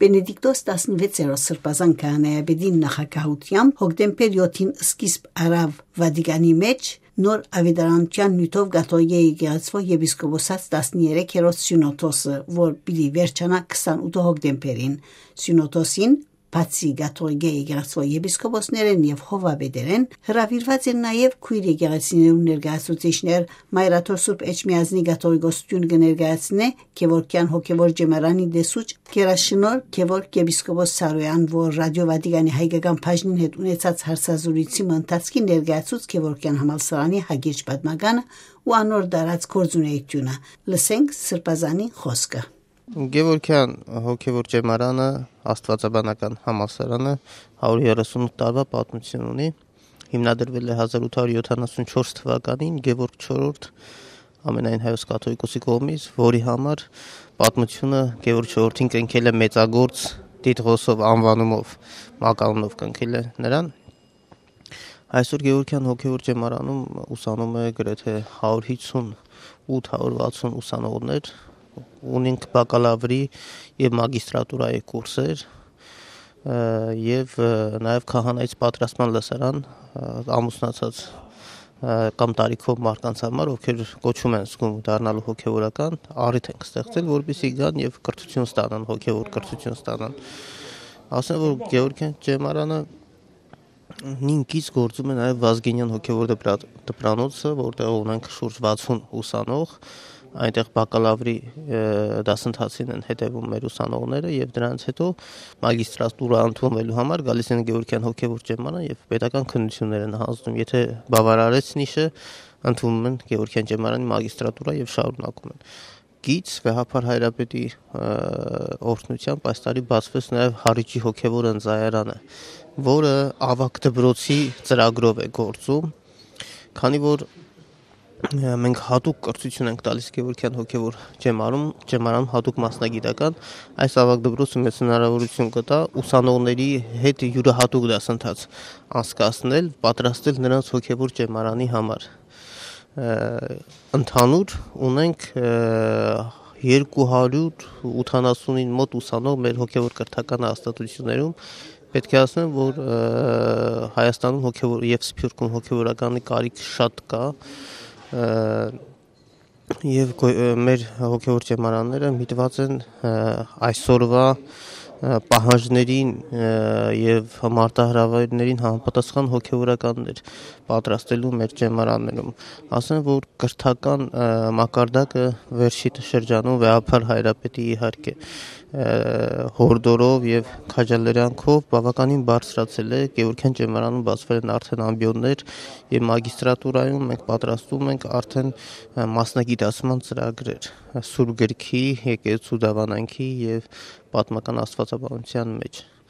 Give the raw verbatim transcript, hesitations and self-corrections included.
Բենեդիկտոս տասնվեցերորդ սրբազան քահանայապետի նախագահությամբ հոկտեմբեր յոթին սկիզբ առավ Վատիկանի մեջ նոր ավետարանության նյութով կաթոլիկ եկեղեցու եպիսկոպոսած տասներեքերորդ սյունոդոսը, որ պիտի վերջանա քսանութ հոկտեմբերին։ Սյունոդոսին բացի կաթոլիկ եկեղեցու եպիսկոպոսներեն եւ հովավետերեն հրավիրված են նաեւ քույր եկեղեցիներու ներկայացուցիչներ, Մայրաթոր Սուրբ Էջմիածնի կաթոլիկոսություն կներկայացնե Գևորգյան հոգևոր ջեմարանի դեսուչ Գերաշնոր Գևորգ եպիսկոպոս Սարոյան, որ ռադիո Վատիկանի հայկական բաժնին հետ ունեցած հարցազրույցի ընթացքի ներկայացուց Գևորգյան համալսարանի հագիրճ պատմականը ու անոր դարած գործունեությունը։ Լսենք սրբազանի խոսքը։ Գևորգյան հոգևոր ջեմարանը աստվածաբանական համալսարանը հարյուր երեսունութ տարվա պատմություն ունի։ Հիմնադրվել է հազար ութ հարյուր յոթանասունչորս թվականին Գևորգ չորրորդ ամենայն հայոց կաթոլիկոսի կողմից, որի համար պատմությունը Գևորգ չորրորդին կնքել է մեծագործ Տիտրոսով անվանումով, մականունով կնքել է նրան։ Այսօր Գևորգյան հոգևոր ջեմարանում ուսանում է գրեթե հարյուր հիսունութ հարյուր վաթսուն ուսանողներ, ունենք բակալավրի եւ մագիստրատուրայի կուրսեր եւ նաեւ քահանայից պատրաստման լսարան ամուսնացած կամ տարիքով մարդկանց համար, ովքեր կոչում են զգում դառնալու հոգեվորական, առիթ ենք ստեղծել, որպեսզի գան եւ կրթություն ստանան, հոգեվոր կրթություն ստանան։ Ասեմ, որ Գևորգյան ջեմարանը նույնքից գործում է նաեւ Վազգենյան հոգեվոր դպրանոցը, որտեղ ունենք շուրջ վաթսուն ուսանող, այնտեղ բակալավրի դասընթացին են հետևում մեր ուսանողները եւ դրանից հետո մագիստրատուրա ընդունվելու համար գալիս են Գևորգյան հոգեվոր ջեմարան եւ պետական քննություններ են հանձնում։ Եթե բավարարեց նիշը, ընդունում են Գևորգյան ջեմարանի մագիստրատուրա եւ շարունակում են։ Գից Վեհափար Հայրապետի օրհնությամբ այս տարի բացվեց նաեւ Հառիճի հոգեվոր ընձայարանը, որը ավագ դպրոցի ծրագրով է գործում, քանի որ մենք հատուկ կրթություն ենք տալիս Գևորգյան հոգևոր ջեմարում, ջեմարանում հատուկ մասնագիտական, այս ավագ դպրոցը մեծ հնարավորություն կտա ուսանողների հետ յուրահատուկ դասընթաց անցկացնել, պատրաստել նրանց հոգևոր ջեմարանի համար։ Ընդհանուր ունենք երկու հարյուր ութանասունին մոտ ուսանող մեր հոգևոր կրթական հաստատություններում։ Պետք է ասեմ, որ Հայաստանում հոգևոր եւ Սփյուռքում հոգեվորականի կարիք շատ կա։ Եվ մեր հոգևոր ջեմարանները միտված են այսօրվա պահանջներին եւ մարտահրավերներին համապատասխան հոգեվորականներ պատրաստելու մեր ջեմարաններում։ Ասեմ, որ կրթական մակարդակը վերջի շրջանում Վեհափար Հայրապետի իհարկե հորդորով եւ քաջալերանքով բավականին բարձրացել է։ Գևորգյան ջեմարանում բացվել են արդեն ամբիոններ եւ մագիստրատուրայում մենք պատրաստում ենք արդեն մասնագիտացման ծրագրեր Սուրբ Գրքի, եկեղեցու դավանանքի եւ պատմական աստվածաբանության մեջ։